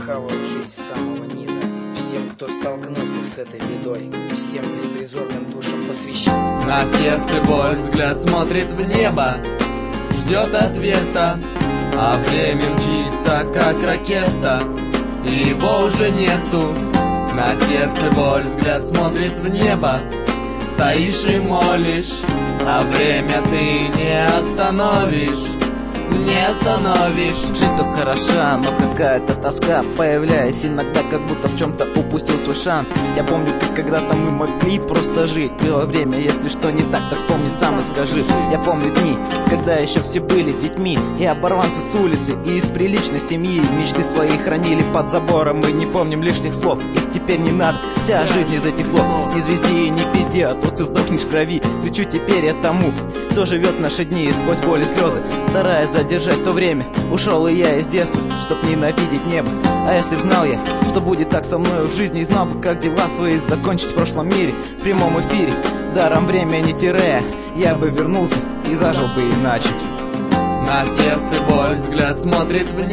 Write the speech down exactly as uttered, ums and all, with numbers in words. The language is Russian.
хавают жизнь с самого низа. Всем, кто столкнулся с этой бедой, всем беспризорным душам посвящен. На сердце боль, взгляд смотрит в небо, ждет ответа, а время мчится, как ракета, и его уже нету. На сердце боль, взгляд смотрит в небо, стоишь и молишь, а время ты не остановишь, не остановишь. Жизнь-то хороша, но какая-то тоска, появляясь иногда, как будто в чем-то упустил свой шанс. Я помню, как когда-то мы могли просто жить. Было время, если что не так, так вспомни сам и скажи. Я помню дни, когда еще все были детьми, и оборванцы с улицы, и из приличной семьи. Мечты свои хранили под забором, мы не помним лишних слов, их теперь не надо, вся жизнь из этих слов. Не звезди и не пизди, а то ты сдохнешь в крови. Кричу теперь я тому, кто живет в наши дни, и сквозь боль и слезы стараясь задержать то время. Ушел и я из детства, чтоб ненавидеть небо. А если б знал я, что будет так со мной в жизни, и знал бы, как дела свои закончить в прошлом мире, в прямом эфире, даром время не теряя, я бы вернулся и зажил бы иначе. На сердце боль, взгляд смотрит в